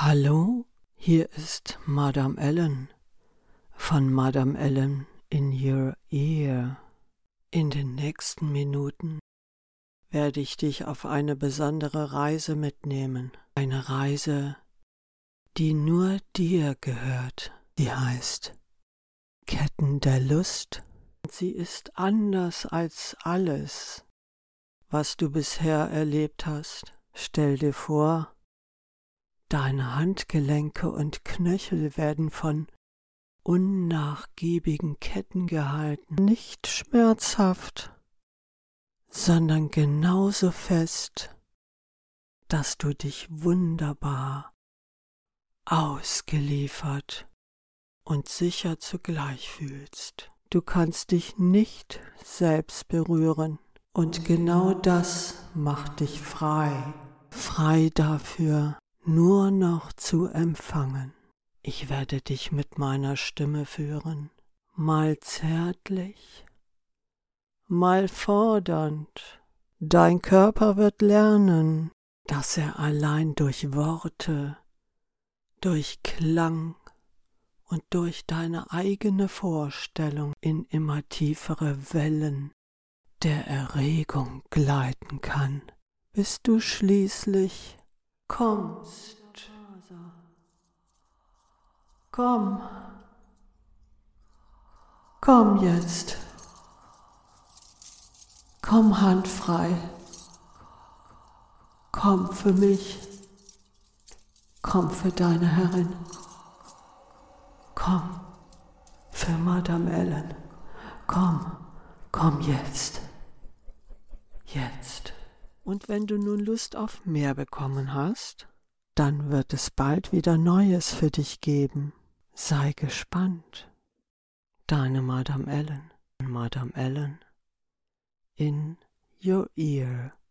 Hallo, hier ist Madame Ellen von Madame Ellen in Your Ear. In den nächsten Minuten werde ich dich auf eine besondere Reise mitnehmen. Eine Reise, die nur dir gehört. Sie heißt Ketten der Lust. Sie ist anders als alles, was du bisher erlebt hast. Stell dir vor, deine Handgelenke und Knöchel werden von unnachgiebigen Ketten gehalten, nicht schmerzhaft, sondern genauso fest, dass du dich wunderbar, ausgeliefert und sicher zugleich fühlst. Du kannst dich nicht selbst berühren und genau das macht dich frei, frei dafür, nur noch zu empfangen. Ich werde dich mit meiner Stimme führen, mal zärtlich, mal fordernd. Dein Körper wird lernen, dass er allein durch Worte, durch Klang und durch deine eigene Vorstellung in immer tiefere Wellen der Erregung gleiten kann, bis du schließlich kommst. Komm jetzt. Komm handfrei. Komm für mich. Komm für deine Herrin. Komm für Madame Ellen. Komm jetzt. Jetzt. Und wenn du nun Lust auf mehr bekommen hast, dann wird es bald wieder Neues für dich geben. Sei gespannt. Deine Madame Ellen. Madame Ellen in your ear.